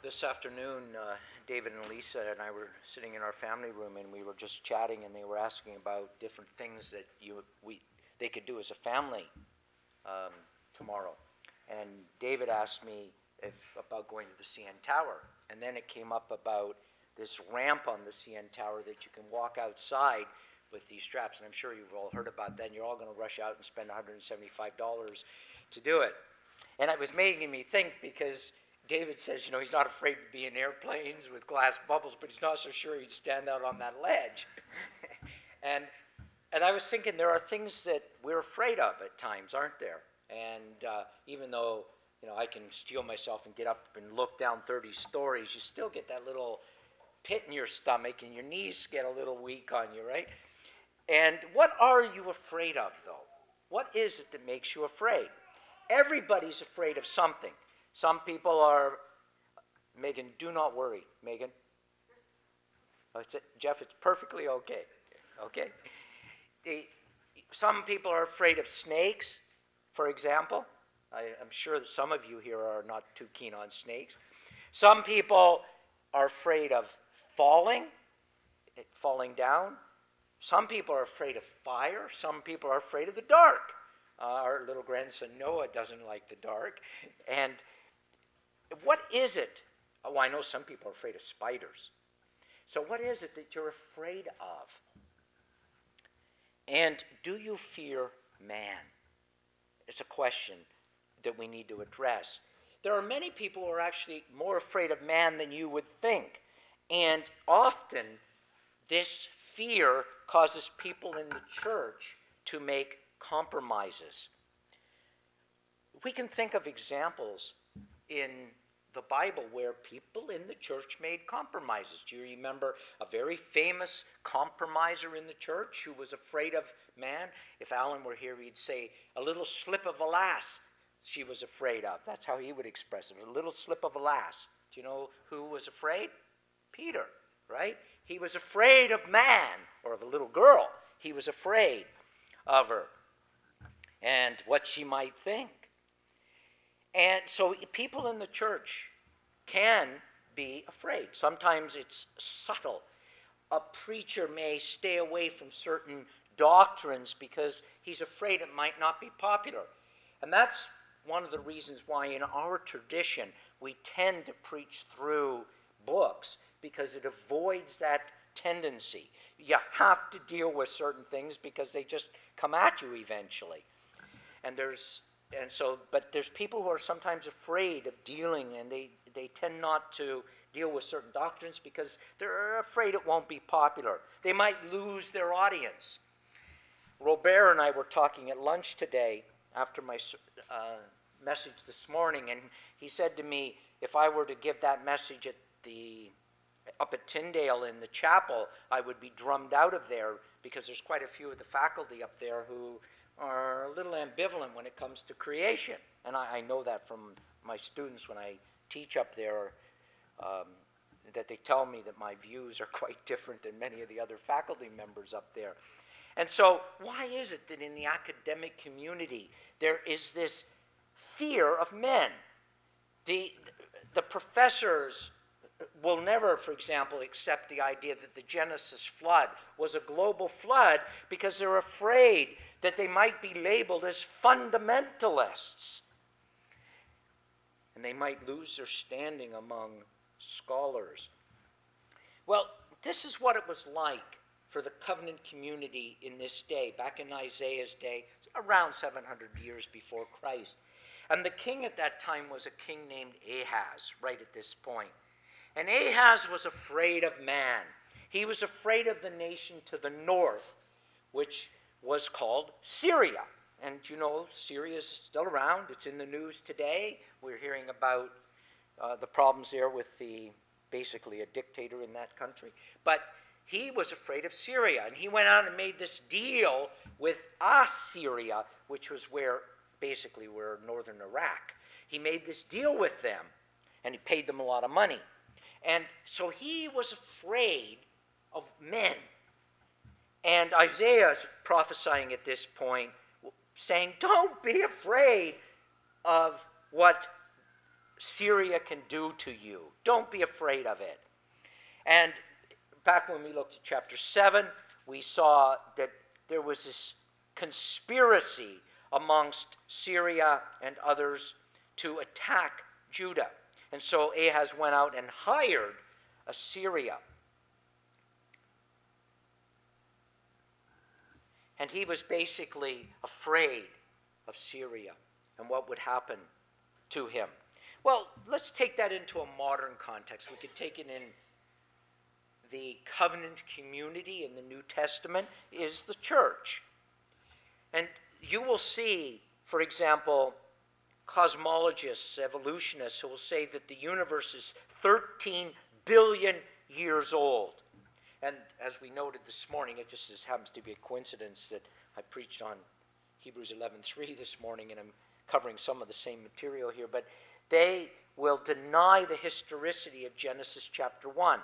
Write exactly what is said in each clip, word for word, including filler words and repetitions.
this afternoon, uh, David and Lisa and I were sitting in our family room, and we were just chatting, and they were asking about different things that you we they could do as a family um, tomorrow. And David asked me if about going to the C N Tower, and then it came up about this ramp on the C N Tower that you can walk outside with these straps, and I'm sure you've all heard about that, and you're all going to rush out and spend one hundred seventy-five dollars to do it. And it was making me think, because David says, you know, he's not afraid to be in airplanes with glass bubbles, but he's not so sure he'd stand out on that ledge. and and I was thinking, there are things that we're afraid of at times, aren't there? And uh, even though, you know, I can steel myself and get up and look down thirty stories, you still get that little pit in your stomach, and your knees get a little weak on you, right? And what are you afraid of, though? What is it that makes you afraid? Everybody's afraid of something. Some people are, Megan, do not worry. Megan? Oh, it's, Jeff, it's perfectly okay. Okay? The, some people are afraid of snakes, for example. I, I'm sure that some of you here are not too keen on snakes. Some people are afraid of falling, falling down. Some people are afraid of fire. Some people are afraid of the dark. Uh, our little grandson Noah doesn't like the dark. And what is it? Oh, I know some people are afraid of spiders. So what is it that you're afraid of? And do you fear man? It's a question that we need to address. There are many people who are actually more afraid of man than you would think. And often this fear causes people in the church to make compromises. We can think of examples in the Bible where people in the church made compromises. Do you remember a very famous compromiser in the church who was afraid of man? If Alan were here, he'd say, a little slip of a lass she was afraid of. That's how he would express it, a little slip of a lass. Do you know who was afraid? Peter, right? He was afraid of man, or of a little girl. He was afraid of her and what she might think. And so people in the church can be afraid. Sometimes it's subtle. A preacher may stay away from certain doctrines because he's afraid it might not be popular. And that's one of the reasons why in our tradition we tend to preach through books, because it avoids that tendency. You have to deal with certain things because they just come at you eventually. And there's and so but there's people who are sometimes afraid of dealing, and they, they tend not to deal with certain doctrines because they're afraid it won't be popular. They might lose their audience. Robert and I were talking at lunch today after my uh, message this morning, and he said to me, if I were to give that message at the up at Tyndale in the chapel, I would be drummed out of there, because there's quite a few of the faculty up there who are a little ambivalent when it comes to creation. And I, I know that from my students when I teach up there, um, that they tell me that my views are quite different than many of the other faculty members up there. And so why is it that in the academic community there is this fear of men? The, the professors will never, for example, accept the idea that the Genesis flood was a global flood because they're afraid that they might be labeled as fundamentalists. And they might lose their standing among scholars. Well, this is what it was like for the covenant community in this day, back in Isaiah's day, around seven hundred years before Christ. And the king at that time was a king named Ahaz, right at this point. And Ahaz was afraid of man. He was afraid of the nation to the north, which was called Syria. And you know, Syria is still around. It's in the news today. We're hearing about uh, the problems there with the, basically a dictator in that country. But he was afraid of Syria, and he went out and made this deal with Assyria, which was where, basically where northern Iraq. He made this deal with them, and he paid them a lot of money. And so he was afraid of men. And Isaiah is prophesying at this point, saying, don't be afraid of what Syria can do to you. Don't be afraid of it. And back when we looked at chapter seven, we saw that there was this conspiracy amongst Syria and others to attack Judah. And so Ahaz went out and hired Assyria. And he was basically afraid of Syria and what would happen to him. Well, let's take that into a modern context. We could take it in the covenant community in the New Testament is the church. And you will see, for example, cosmologists, evolutionists who will say that the universe is thirteen billion years old. And as we noted this morning, it just happens to be a coincidence that I preached on Hebrews eleven three this morning, and I'm covering some of the same material here, but they will deny the historicity of Genesis chapter one.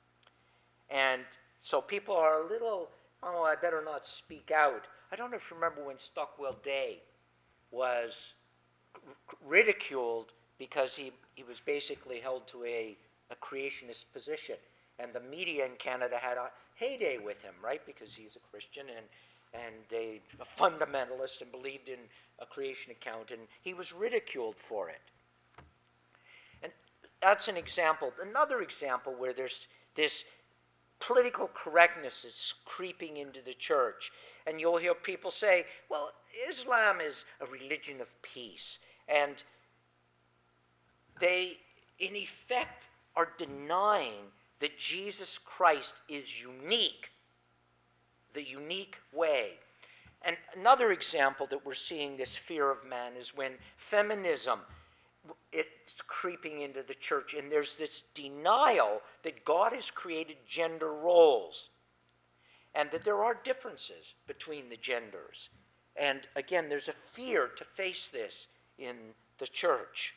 And so people are a little, oh, I better not speak out. I don't know if you remember when Stockwell Day was ridiculed because he, he was basically held to a, a creationist position. And the media in Canada had a heyday with him, right? Because he's a Christian and, and a, a fundamentalist and believed in a creation account. And he was ridiculed for it. And that's an example. Another example where there's this political correctness is creeping into the church. And you'll hear people say, well, Islam is a religion of peace. And they, in effect, are denying that Jesus Christ is unique, the unique way. And another example that we're seeing this fear of man is when feminism, it's creeping into the church, and there's this denial that God has created gender roles and that there are differences between the genders. And again, there's a fear to face this in the church.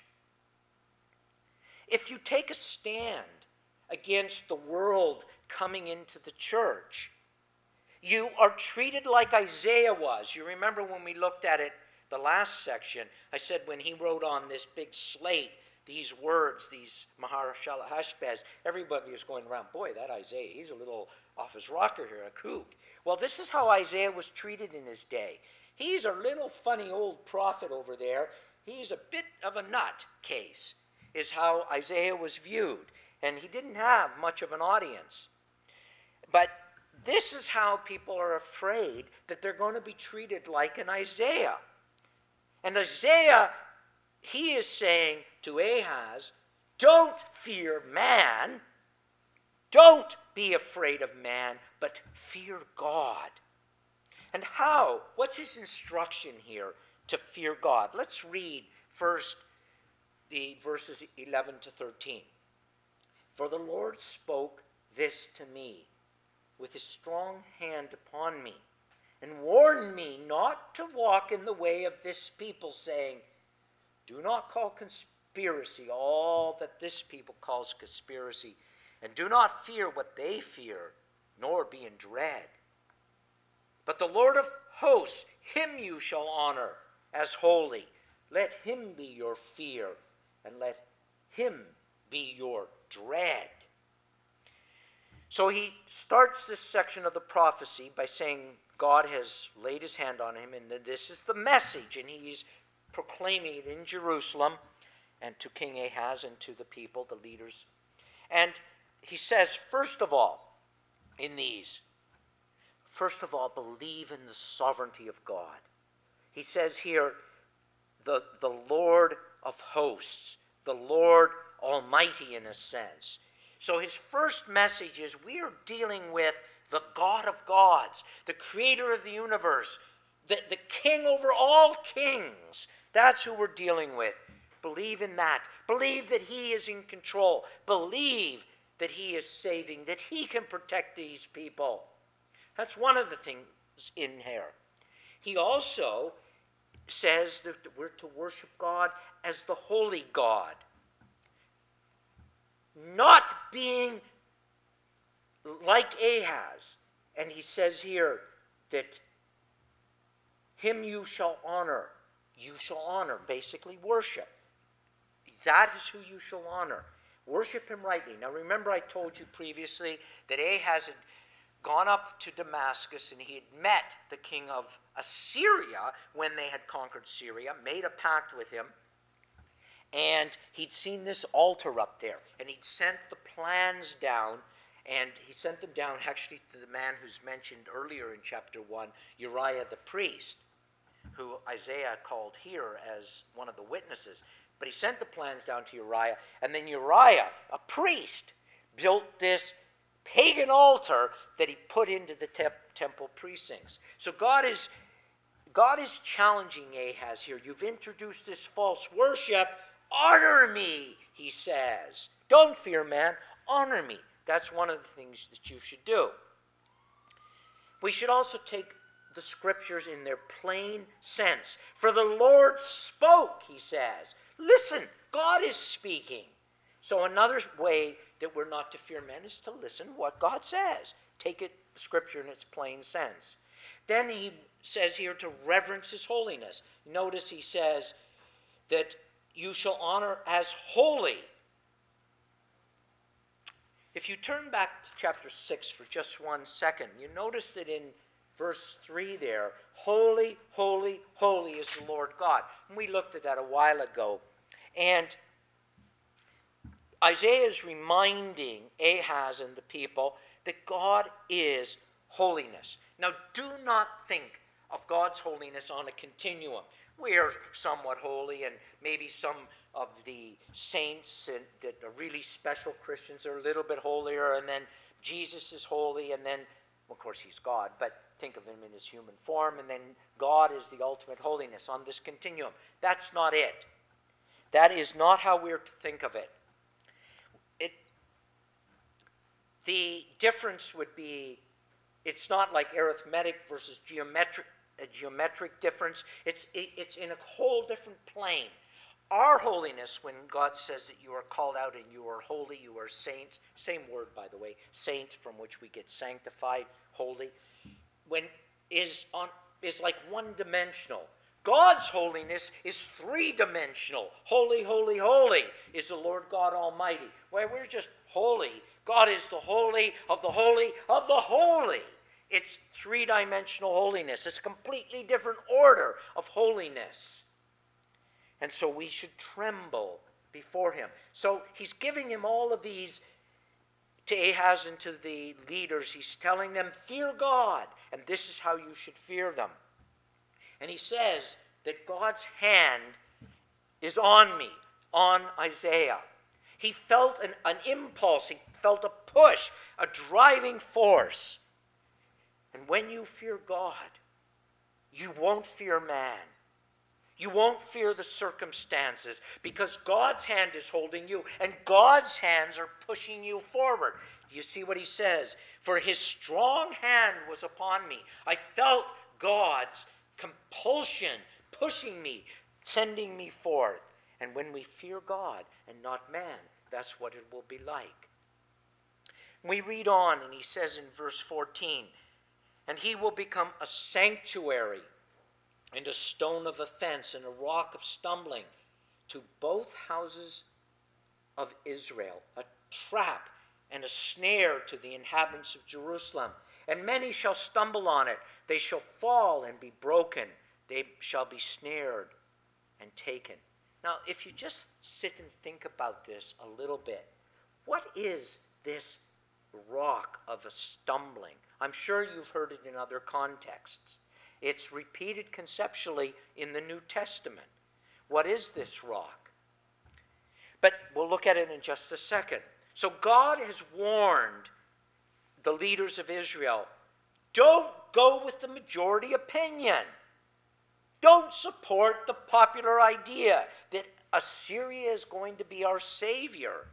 If you take a stand against the world coming into the church, you are treated like Isaiah was. You remember when we looked at it, the last section, I said when he wrote on this big slate these words, these Maharashala Hashbaz, everybody was going around, boy, that Isaiah, he's a little off his rocker here, a kook. Well, this is how Isaiah was treated in his day. He's a little funny old prophet over there. He's a bit of a nut case, is how Isaiah was viewed. And he didn't have much of an audience. But this is how people are afraid that they're going to be treated like an Isaiah. And Isaiah, he is saying to Ahaz, don't fear man, don't be afraid of man, but fear God. And how? What's his instruction here to fear God? Let's read first the verses eleven to thirteen. For the Lord spoke this to me with his strong hand upon me, and warned me not to walk in the way of this people, saying, do not call conspiracy all that this people calls conspiracy, and do not fear what they fear, nor be in dread. But the Lord of hosts, him you shall honor as holy. Let him be your fear, and let him be your dread. So he starts this section of the prophecy by saying God has laid his hand on him, and that this is the message, and he's proclaiming it in Jerusalem and to King Ahaz and to the people, the leaders. And he says, first of all, in these, first of all, believe in the sovereignty of God. He says here, the, the Lord of hosts, the Lord Almighty in a sense. So his first message is we are dealing with the God of gods, the creator of the universe, the, the king over all kings. That's who we're dealing with. Believe in that. Believe that he is in control. Believe that he is saving, that he can protect these people. That's one of the things in here. He also says that we're to worship God as the holy God. Not being like Ahaz. And he says here that him you shall honor. You shall honor, basically worship. That is who you shall honor. Worship him rightly. Now remember, I told you previously that Ahaz had gone up to Damascus, and he had met the king of Assyria when they had conquered Syria, made a pact with him, and he'd seen this altar up there, and he'd sent the plans down, and he sent them down actually to the man who's mentioned earlier in chapter one, Uriah the priest, who Isaiah called here as one of the witnesses. But he sent the plans down to Uriah, and then Uriah, a priest, built this pagan altar that he put into the te- temple precincts. So God is, God is challenging Ahaz here. You've introduced this false worship. Honor me, he says. Don't fear man, honor me. That's one of the things that you should do. We should also take the scriptures in their plain sense. For the Lord spoke, he says. Listen, God is speaking. So another way that we're not to fear men is to listen to what God says. Take it, the scripture in its plain sense. Then he says here to reverence his holiness. Notice he says that you shall honor as holy. If you turn back to chapter six for just one second, you notice that in verse three there, holy, holy, holy is the Lord God. And we looked at that a while ago. And Isaiah is reminding Ahaz and the people that God is holiness. Now, do not think of God's holiness on a continuum. We are somewhat holy, and maybe some of the saints and, that are really special Christians are a little bit holier, and then Jesus is holy, and then, well, of course, he's God, but think of him in his human form, and then God is the ultimate holiness on this continuum. That's not it. That is not how we're to think of it. It the difference would be, it's not like arithmetic versus geometric, a geometric difference. It's, it, it's in a whole different plane. Our holiness, when God says that you are called out and you are holy, you are saints, same word, by the way, saint, from which we get sanctified, holy, when is on is like one-dimensional. God's holiness is three-dimensional. Holy, holy, holy is the Lord God Almighty. Well, we're just holy. God is the holy of the holy of the holy. It's three-dimensional holiness. It's a completely different order of holiness. And so we should tremble before him. So he's giving him all of these to Ahaz and to the leaders. He's telling them, fear God, and this is how you should fear them. And he says that God's hand is on me, on Isaiah. He felt an, an impulse, he felt a push, a driving force. And when you fear God, you won't fear man. You won't fear the circumstances, because God's hand is holding you, and God's hands are pushing you forward. Do you see what he says? For his strong hand was upon me. I felt God's compulsion pushing me, sending me forth. And when we fear God and not man, that's what it will be like. We read on, and he says in verse fourteen, and he will become a sanctuary and a stone of offense and a rock of stumbling to both houses of Israel, a trap and a snare to the inhabitants of Jerusalem. And many shall stumble on it. They shall fall and be broken. They shall be snared and taken. Now, if you just sit and think about this a little bit, what is this rock of a stumbling? I'm sure you've heard it in other contexts. It's repeated conceptually in the New Testament. What is this rock? But we'll look at it in just a second. So God has warned the leaders of Israel, don't go with the majority opinion. Don't support the popular idea that Assyria is going to be our savior.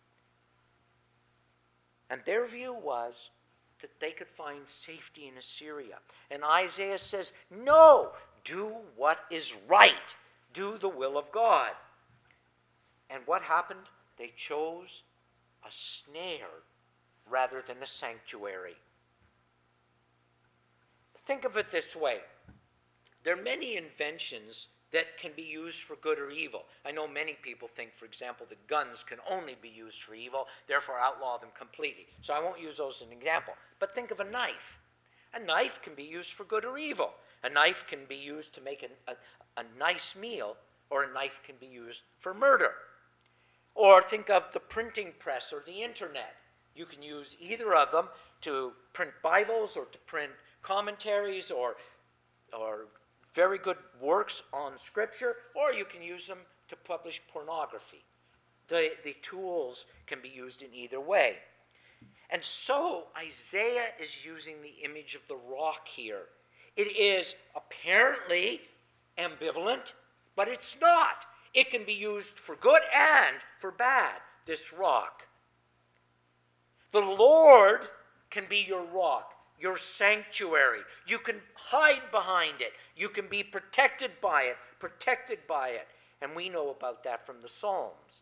And their view was that they could find safety in Assyria. And Isaiah says, no, do what is right. Do the will of God. And what happened? They chose a snare rather than a sanctuary. Think of it this way. There are many inventions that can be used for good or evil. I know many people think, for example, that guns can only be used for evil, therefore outlaw them completely. So I won't use those as an example. But think of a knife. A knife can be used for good or evil. A knife can be used to make a, a, a nice meal, or a knife can be used for murder. Or think of the printing press or the internet. You can use either of them to print Bibles or to print commentaries or, or very good works on Scripture, or you can use them to publish pornography. The, the tools can be used in either way. And so Isaiah is using the image of the rock here. It is apparently ambivalent, but it's not. It can be used for good and for bad, this rock. The Lord can be your rock, your sanctuary. You can hide behind it. You can be protected by it, protected by it. And we know about that from the Psalms.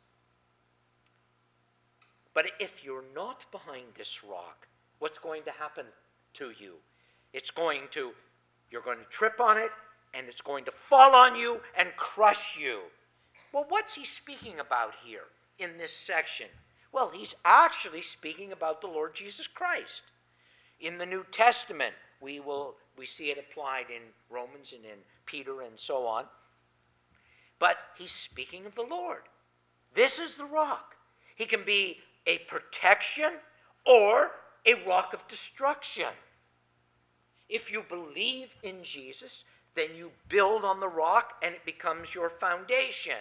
But if you're not behind this rock, what's going to happen to you? It's going to, you're going to trip on it, and it's going to fall on you and crush you. Well, what's he speaking about here in this section? Well, he's actually speaking about the Lord Jesus Christ. In the New Testament, we will we see it applied in Romans and in Peter and so on. But he's speaking of the Lord. This is the rock. He can be a protection or a rock of destruction. If you believe in Jesus, then you build on the rock and it becomes your foundation.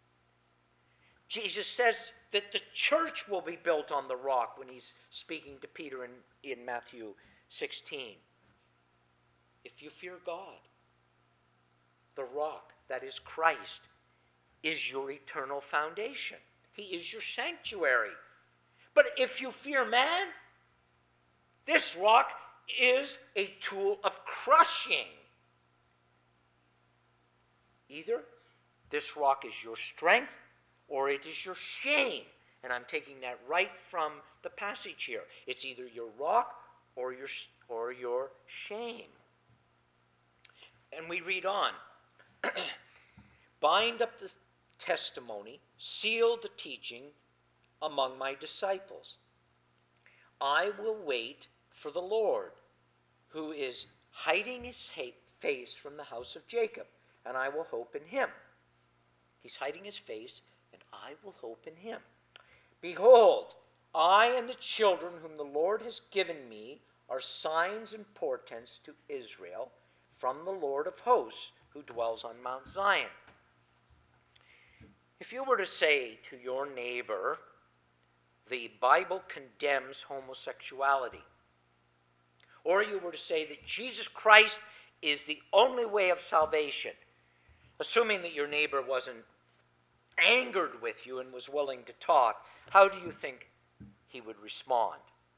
Jesus says that the church will be built on the rock when he's speaking to Peter in, in Matthew sixteen. If you fear God, the rock, that is Christ, is your eternal foundation. He is your sanctuary. But if you fear man, this rock is a tool of crushing. Either this rock is your strength or it is your shame. And I'm taking that right from the passage here. It's either your rock or your, or your shame. And we read on. Bind up the testimony, seal the teaching among my disciples. I will wait for the Lord, who is hiding his face from the house of Jacob, and I will hope in him. He's hiding his face, and I will hope in him. Behold, I and the children whom the Lord has given me are signs and portents to Israel from the Lord of hosts, who dwells on Mount Zion. If you were to say to your neighbor, the Bible condemns homosexuality, or you were to say that Jesus Christ is the only way of salvation, assuming that your neighbor wasn't angered with you and was willing to talk, how do you think he would respond?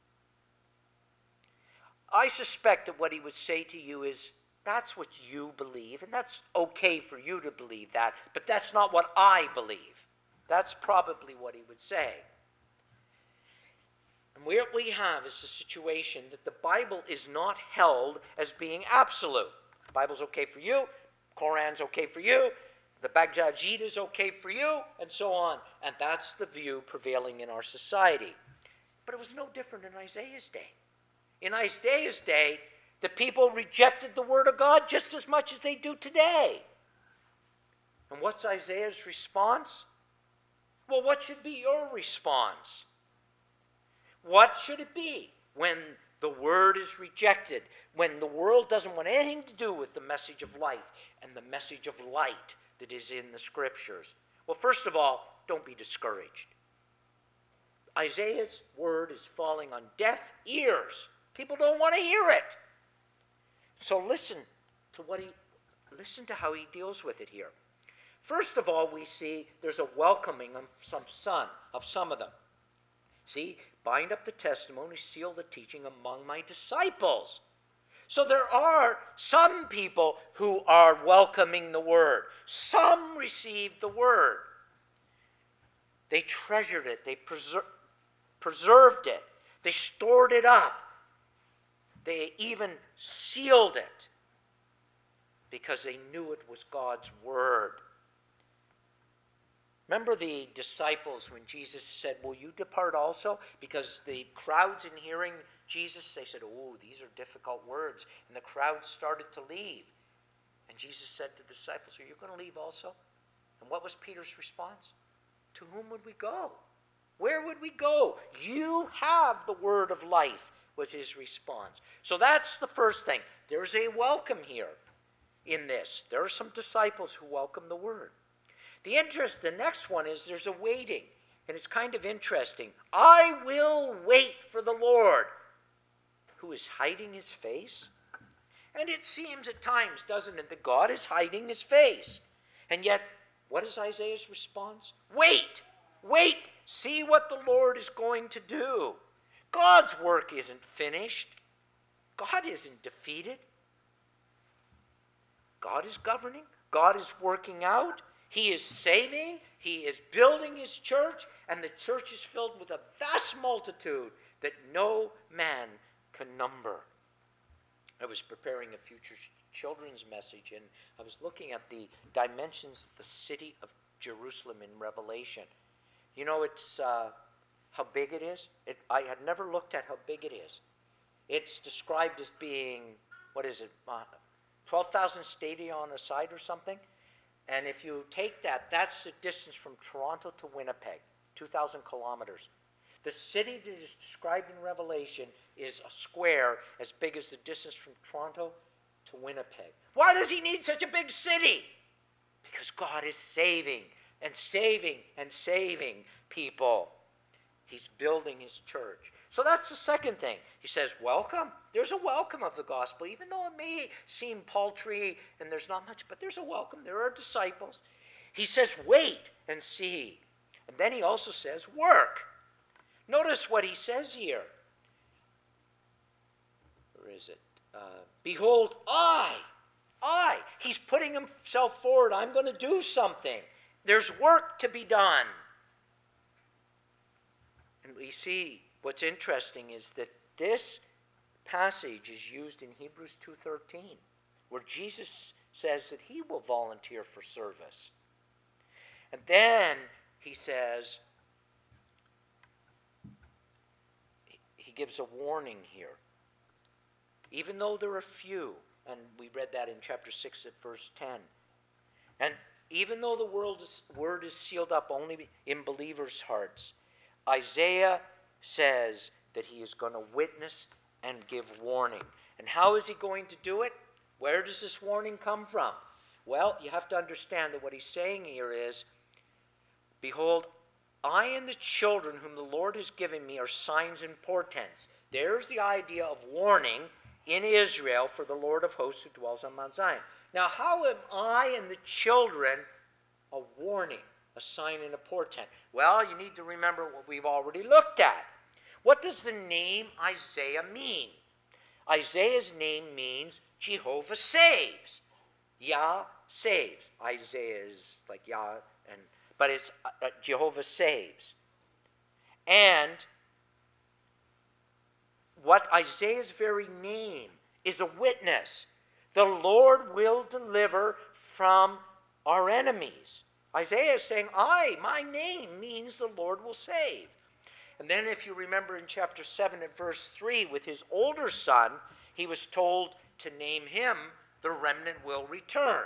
I suspect that what he would say to you is, that's what you believe, and that's okay for you to believe that, but that's not what I believe. That's probably what he would say. And what we have is a situation that the Bible is not held as being absolute. The Bible's okay for you, Koran's okay for you, the Bhagavad Gita is okay for you, and so on. And that's the view prevailing in our society. But it was no different in Isaiah's day. In Isaiah's day, the people rejected the Word of God just as much as they do today. And what's Isaiah's response? Well, what should be your response? What should it be when the Word is rejected, when the world doesn't want anything to do with the message of life and the message of light that is in the Scriptures? Well, first of all, don't be discouraged. Isaiah's word is falling on deaf ears. People don't want to hear it. So listen to what he, listen to how he deals with it here. First of all, we see there's a welcoming of some son, of some of them. See, bind up the testimony, seal the teaching among my disciples. So there are some people who are welcoming the word. Some received the word. They treasured it. They preser- preserved it. They stored it up. They even sealed it because they knew it was God's word. Remember the disciples when Jesus said, will you depart also? Because the crowds in hearing Jesus, they said, oh, these are difficult words. And the crowd started to leave. And Jesus said to the disciples, are you going to leave also? And what was Peter's response? To whom would we go? Where would we go? You have the word of life, was his response. So that's the first thing. There's a welcome here in this. There are some disciples who welcome the word. The interest, the next one is there's a waiting. And it's kind of interesting. I will wait for the Lord, who is hiding his face. And it seems at times, doesn't it, that God is hiding his face. And yet, what is Isaiah's response? Wait, wait, see what the Lord is going to do. God's work isn't finished. God isn't defeated. God is governing. God is working out. He is saving. He is building his church. And the church is filled with a vast multitude that no man can number. I was preparing a future children's message, and I was looking at the dimensions of the city of Jerusalem in Revelation. You know, it's uh, how big it is. It, I had never looked at how big it is. It's described as being, what is it, uh, twelve thousand stadia on a side or something. And if you take that, that's the distance from Toronto to Winnipeg, two thousand kilometers. The city that is described in Revelation is a square as big as the distance from Toronto to Winnipeg. Why does he need such a big city? Because God is saving and saving and saving people. He's building his church. So that's the second thing. He says, welcome. There's a welcome of the gospel, even though it may seem paltry and there's not much, but there's a welcome. There are disciples. He says, wait and see. And then he also says, work. Notice what he says here. Where is it? Uh, Behold, I, I. He's putting himself forward. I'm going to do something. There's work to be done. And we see what's interesting is that this passage is used in Hebrews two thirteen, where Jesus says that he will volunteer for service. And then he says, he gives a warning here. Even though there are few, and we read that in chapter six at verse ten, and even though the world is, word is sealed up only in believers' hearts, Isaiah says that he is going to witness and give warning. And how is he going to do it? Where does this warning come from? Well, you have to understand that what he's saying here is, behold, I and the children whom the Lord has given me are signs and portents. There's the idea of warning in Israel for the Lord of hosts who dwells on Mount Zion. Now, how am I and the children a warning, a sign and a portent? Well, you need to remember what we've already looked at. What does the name Isaiah mean? Isaiah's name means Jehovah saves. Yah saves. Isaiah is like Yah, and but it's uh, Jehovah saves. And what Isaiah's very name is a witness. The Lord will deliver from our enemies. Isaiah is saying, I, my name means the Lord will save. And then if you remember in chapter seven at verse three, with his older son, he was told to name him, the remnant will return.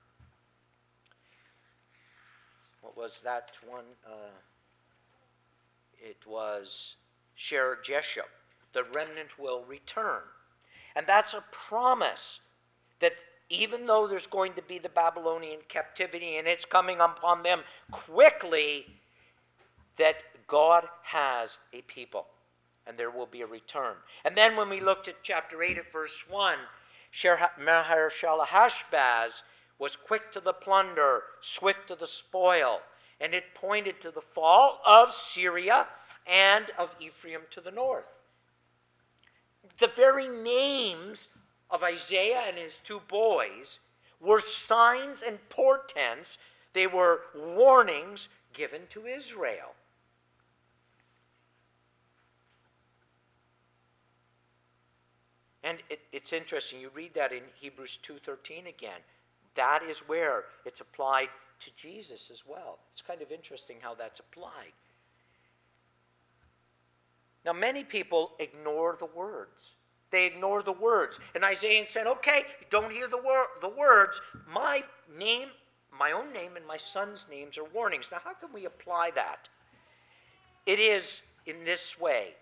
What was that one? Uh, it was Shear-Jashub. The remnant will return. And that's a promise that even though there's going to be the Babylonian captivity and it's coming upon them quickly, that God has a people and there will be a return. And then when we looked at chapter eight at verse one, Maher-shalal-hash-baz was quick to the plunder, swift to the spoil, and it pointed to the fall of Syria and of Ephraim to the north. The very names of Isaiah and his two boys were signs and portents. They were warnings given to Israel. And it, it's interesting. You read that in Hebrews two thirteen again. that is where it's applied to Jesus as well. It's kind of interesting how that's applied. Now, many people ignore the words. They ignore the words. And Isaiah said, okay, you don't hear the, wor- the words. My name, my own name, and my son's names are warnings. Now, how can we apply that? It is in this way.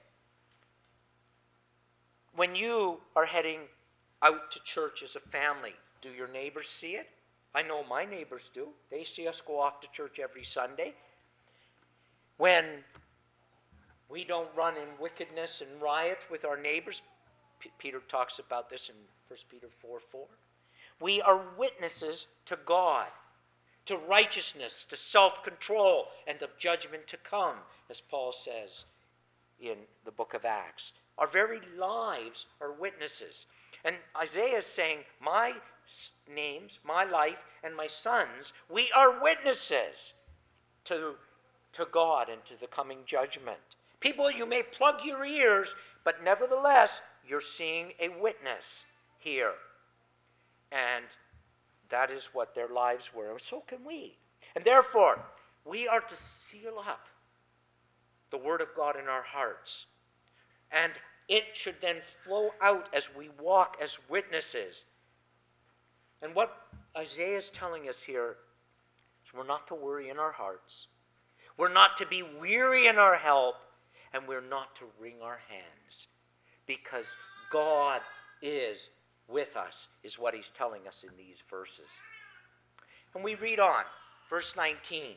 When you are heading out to church as a family, do your neighbors see it? I know my neighbors do. They see us go off to church every Sunday. When we don't run in wickedness and riot with our neighbors, P- Peter talks about this in First Peter four four. We are witnesses to God, to righteousness, to self-control, and of judgment to come, as Paul says in the book of Acts. Our very lives are witnesses. And Isaiah is saying, my names, my life, and my sons, we are witnesses to, to God and to the coming judgment. People, you may plug your ears, but nevertheless, you're seeing a witness here. And that is what their lives were. And so can we. And therefore, we are to seal up the Word of God in our hearts. And it should then flow out as we walk as witnesses. And what Isaiah is telling us here is we're not to worry in our hearts. We're not to be weary in our help. And we're not to wring our hands. Because God is with us, is what he's telling us in these verses. And we read on, verse nineteen.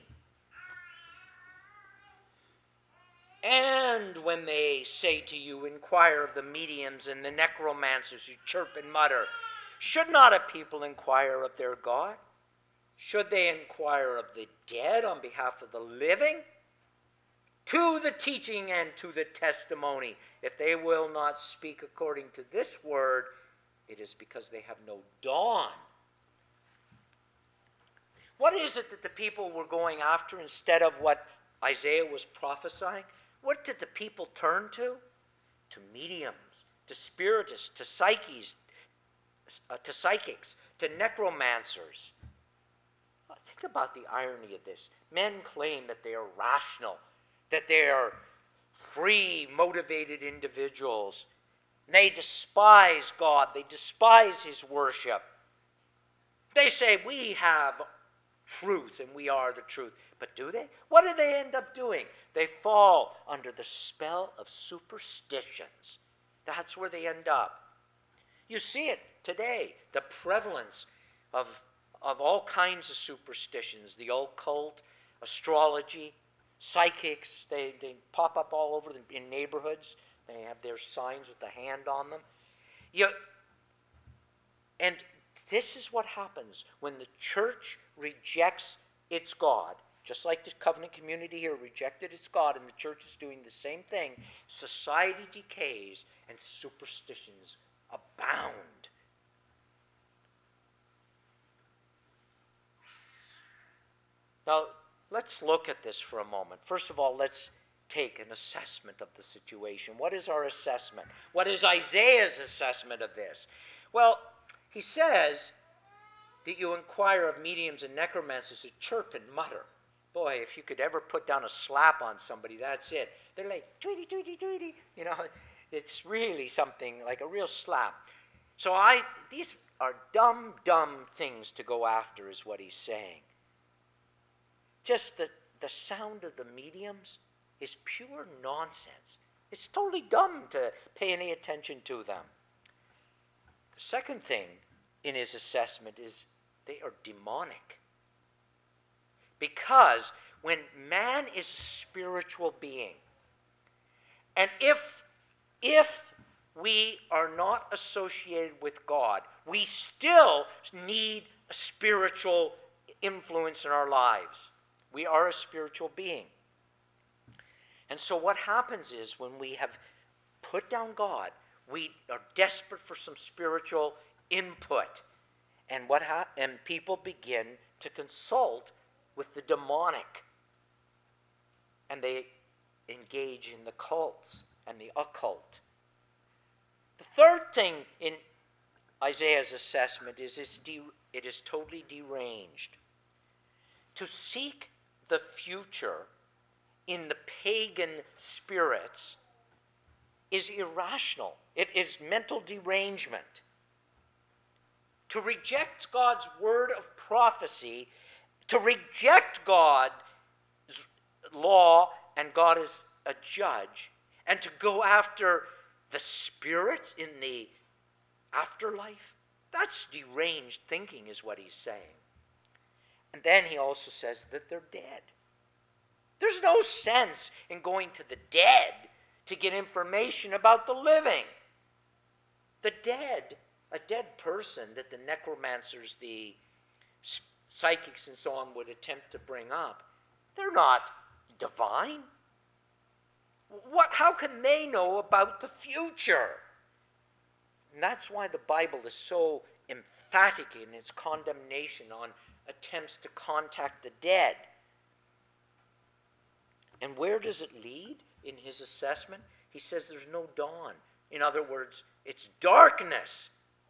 And when they say to you, inquire of the mediums and the necromancers who chirp and mutter, should not a people inquire of their God? Should they inquire of the dead on behalf of the living? To the teaching and to the testimony. If they will not speak according to this word, it is because they have no dawn. What is it that the people were going after instead of what Isaiah was prophesying? What did the people turn to? To mediums, to spiritists, to psyches, uh, to psychics, to necromancers. Think about the irony of this. Men claim that they are rational, that they are free, motivated individuals. They despise God. They despise his worship. They say, we have truth and we are the truth. But do they? What do they end up doing? They fall under the spell of superstitions. That's where they end up. You see it today, the prevalence of, of all kinds of superstitions, the occult, astrology, psychics. They, they pop up all over in neighborhoods. They have their signs with the hand on them. You, and this is what happens when the church rejects its God. Just like the covenant community here rejected its God, and the church is doing the same thing. Society decays and superstitions abound. Now, let's look at this for a moment. First of all, let's take an assessment of the situation. What is our assessment? What is Isaiah's assessment of this? Well, he says that you inquire of mediums and necromancers who chirp and mutter. Boy, if you could ever put down a slap on somebody, that's it. They're like, tweety, tweety, tweety. You know, it's really something like a real slap. So I, these are dumb, dumb things to go after, is what he's saying. Just the, the sound of the mediums is pure nonsense. It's totally dumb to pay any attention to them. The second thing in his assessment is they are demonic. Because when man is a spiritual being, and if, if we are not associated with God, we still need a spiritual influence in our lives. We are a spiritual being. And so what happens is when we have put down God, we are desperate for some spiritual input. And what ha- and people begin to consult with the demonic. And they engage in the cults and the occult. The third thing in Isaiah's assessment is its de- it is totally deranged. To seek the future in the pagan spirits is irrational. It is mental derangement. To reject God's word of prophecy, to reject God's law and God as a judge, and to go after the spirits in the afterlife, that's deranged thinking, is what he's saying. And then he also says that they're dead. There's no sense in going to the dead to get information about the living. The dead, a dead person that the necromancers, the psychics and so on would attempt to bring up, they're not divine. What, how can they know about the future? And that's why the Bible is so emphatic in its condemnation on attempts to contact the dead. And where does it lead in his assessment? He says there's no dawn. In other words, it's darkness.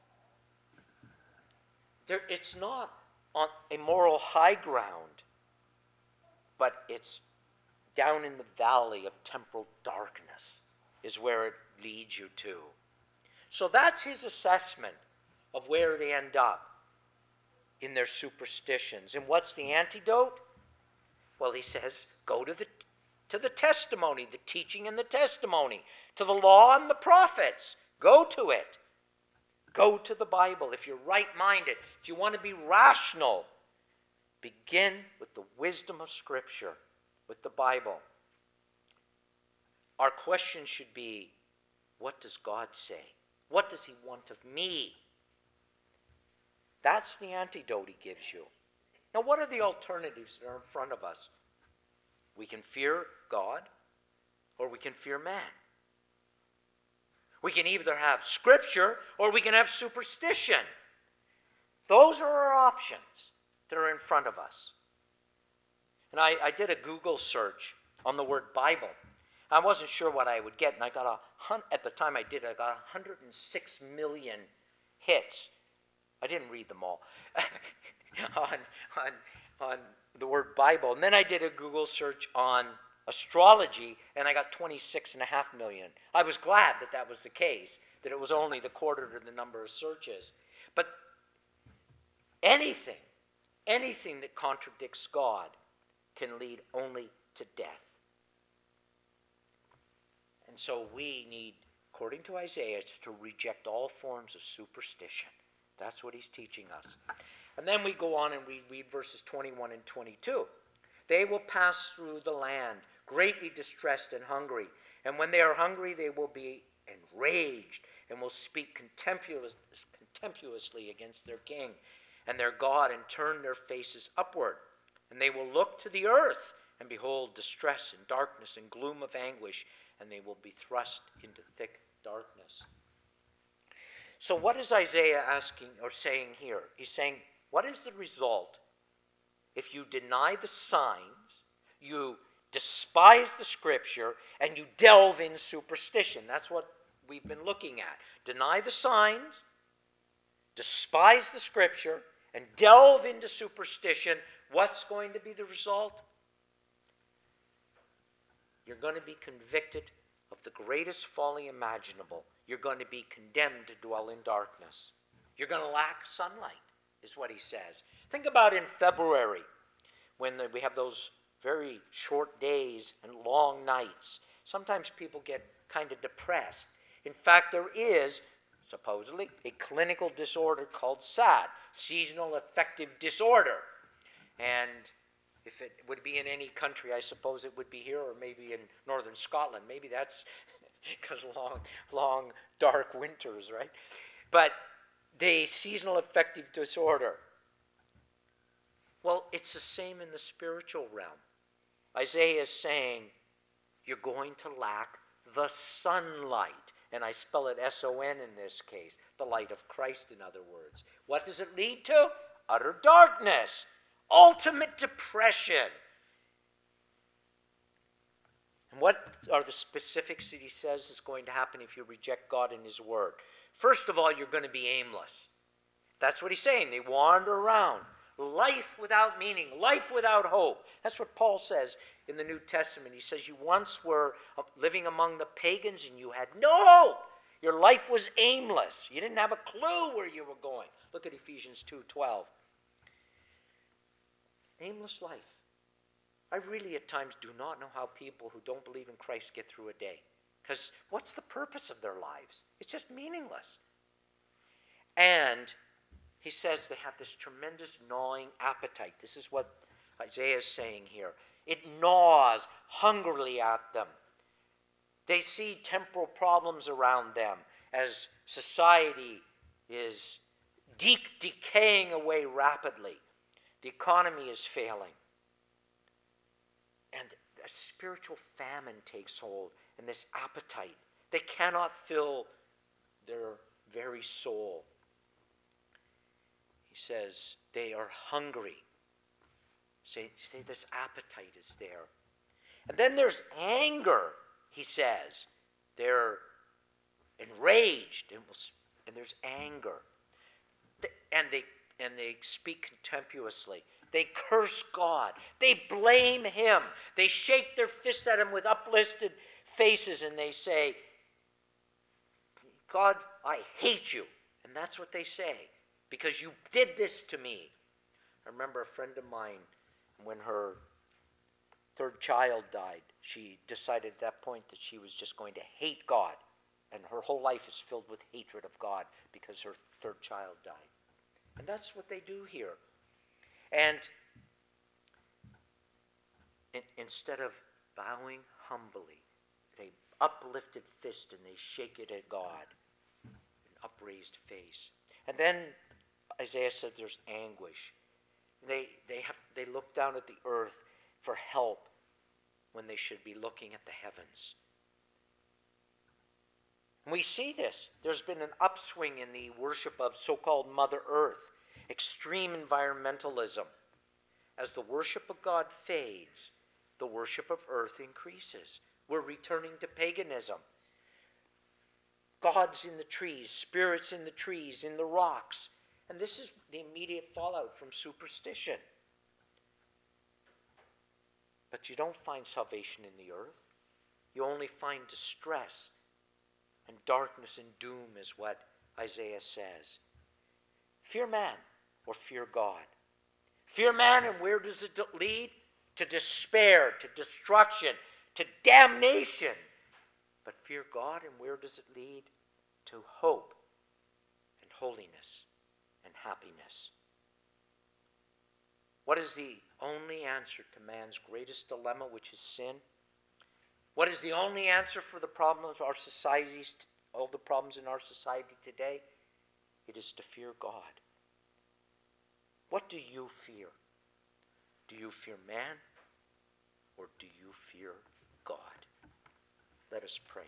There, it's not on a moral high ground, but it's down in the valley of temporal darkness is where it leads you to. So that's his assessment of where they end up in their superstitions. And what's the antidote? Well, he says, go to the to the testimony, the teaching and the testimony, to the law and the prophets. Go to it. Go to the Bible. If you're right-minded, if you want to be rational, begin with the wisdom of Scripture, with the Bible. Our question should be, what does God say? What does he want of me? That's the antidote he gives you. Now, what are the alternatives that are in front of us? We can fear God, or we can fear man. We can either have Scripture, or we can have superstition. Those are our options that are in front of us. And I, I did a Google search on the word Bible. I wasn't sure what I would get, and I got a hun- at the time I did, I got one hundred six million hits. I didn't read them all on on on the word Bible. And then I did a Google search on astrology, and I got twenty-six and a half million. I was glad that that was the case, that it was only the quarter to the number of searches. But anything, anything that contradicts God can lead only to death. And so we need, according to Isaiah, it's to reject all forms of superstition. That's what he's teaching us. And then we go on and we read verses twenty-one and twenty-two. They will pass through the land, greatly distressed and hungry. And when they are hungry, they will be enraged and will speak contemptuous, contemptuously against their king and their God, and turn their faces upward. And they will look to the earth, and behold distress and darkness and gloom of anguish, and they will be thrust into thick darkness. So what is Isaiah asking or saying here? He's saying, what is the result if you deny the signs, you despise the Scripture, and you delve in superstition? That's what we've been looking at. Deny the signs, despise the Scripture, and delve into superstition. What's going to be the result? You're going to be convicted of the greatest folly imaginable. You're going to be condemned to dwell in darkness. You're going to lack sunlight, is what he says. Think about in February, when we have those very short days and long nights. Sometimes people get kind of depressed. In fact, there is, supposedly, a clinical disorder called S A D, seasonal affective disorder. And if it would be in any country, I suppose it would be here, or maybe in northern Scotland. Maybe that's because long, long, dark winters, right? But the seasonal affective disorder, well, it's the same in the spiritual realm. Isaiah is saying, you're going to lack the sunlight. And I spell it S O N in this case, the light of Christ, in other words. What does it lead to? Utter darkness. Ultimate depression. And what are the specifics that he says is going to happen if you reject God and his word? First of all, you're going to be aimless. That's what he's saying. They wander around. Life without meaning, life without hope. That's what Paul says in the New Testament. He says you once were living among the pagans and you had no hope. Your life was aimless. You didn't have a clue where you were going. Look at Ephesians two twelve. Aimless life. I really at times do not know how people who don't believe in Christ get through a day. Because what's the purpose of their lives? It's just meaningless. And he says they have this tremendous gnawing appetite. This is what Isaiah is saying here. It gnaws hungrily at them. They see temporal problems around them as society is de- decaying away rapidly. The economy is failing. And a spiritual famine takes hold, and this appetite. They cannot fill their very soul. He says they are hungry. Say, say this appetite is there. And then there's anger, he says. They're enraged, and, will, and there's anger. And they, and they speak contemptuously. They curse God. They blame him. They shake their fist at him with uplifted faces, and they say, God, I hate you. And that's what they say. Because you did this to me. I remember a friend of mine, when her third child died, she decided at that point that she was just going to hate God. And her whole life is filled with hatred of God because her third child died. And that's what they do here. And in, instead of bowing humbly, they uplifted fist and they shake it at God. An upraised face. And then Isaiah said there's anguish. They, they, have, they look down at the earth for help when they should be looking at the heavens. And we see this. There's been an upswing in the worship of so-called Mother Earth, extreme environmentalism. As the worship of God fades, the worship of earth increases. We're returning to paganism. Gods in the trees, spirits in the trees, in the rocks. And this is the immediate fallout from superstition. But you don't find salvation in the earth. You only find distress and darkness and doom is what Isaiah says. Fear man or fear God. Fear man, and where does it lead? To despair, to destruction, to damnation. But fear God, and where does it lead? To hope and holiness and happiness. What is the only answer to man's greatest dilemma, which is sin? What is the only answer for the problems of our societies, all the problems in our society today? It is to fear God. What do you fear? Do you fear man, or do you fear God? Let us pray.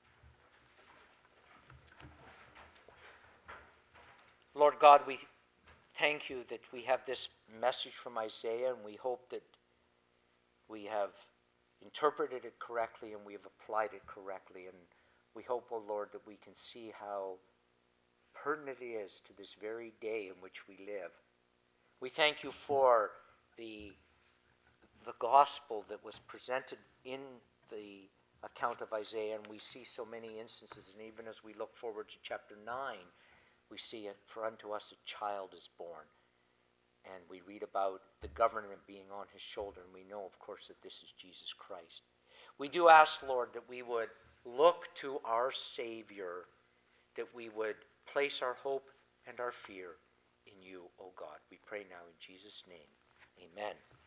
Lord God, we thank you that we have this message from Isaiah, and we hope that we have interpreted it correctly and we have applied it correctly. And we hope, O Lord, that we can see how pertinent it is to this very day in which we live. We thank you for the, the gospel that was presented in the account of Isaiah, and we see so many instances, and even as we look forward to chapter nine, we see it, for unto us a child is born. And we read about the government being on his shoulder, and we know, of course, that this is Jesus Christ. We do ask, Lord, that we would look to our Savior, that we would place our hope and our fear in you, O God. We pray now in Jesus' name. Amen.